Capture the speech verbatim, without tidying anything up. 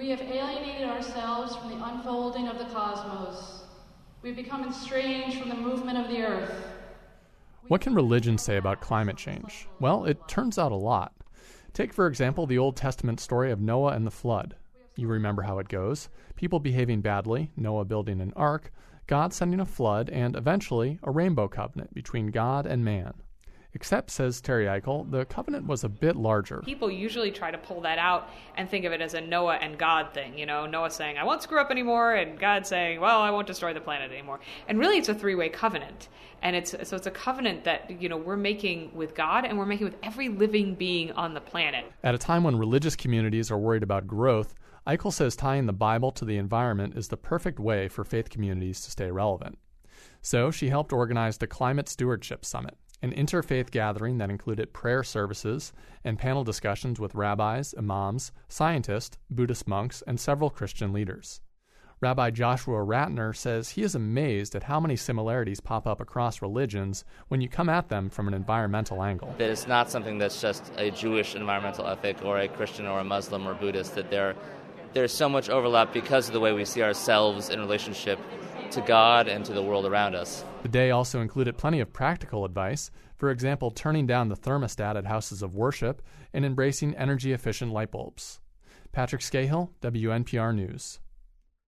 We have alienated ourselves from the unfolding of the cosmos. We've become estranged from the movement of the earth. What can religion say about climate change? Well, it turns out a lot. Take, for example, the Old Testament story of Noah and the flood. You remember how it goes. People behaving badly, Noah building an ark, God sending a flood, and eventually a rainbow covenant between God and man. Except, says Terry Eichel, the covenant was a bit larger. People usually try to pull that out and think of it as a Noah and God thing. You know, Noah saying, I won't screw up anymore, and God saying, well, I won't destroy the planet anymore. And really, it's a three-way covenant. And it's so it's a covenant that, you know, we're making with God and we're making with every living being on the planet. At a time when religious communities are worried about growth, Eichel says tying the Bible to the environment is the perfect way for faith communities to stay relevant. So she helped organize the Climate Stewardship Summit, an interfaith gathering that included prayer services and panel discussions with rabbis, imams, scientists, Buddhist monks, and several Christian leaders. Rabbi Joshua Ratner says he is amazed at how many similarities pop up across religions when you come at them from an environmental angle. That it's not something that's just a Jewish environmental ethic or a Christian or a Muslim or Buddhist, that there, there's so much overlap because of the way we see ourselves in relationship to God and to the world around us. The day also included plenty of practical advice, for example, turning down the thermostat at houses of worship and embracing energy-efficient light bulbs. Patrick Scahill, W N P R News.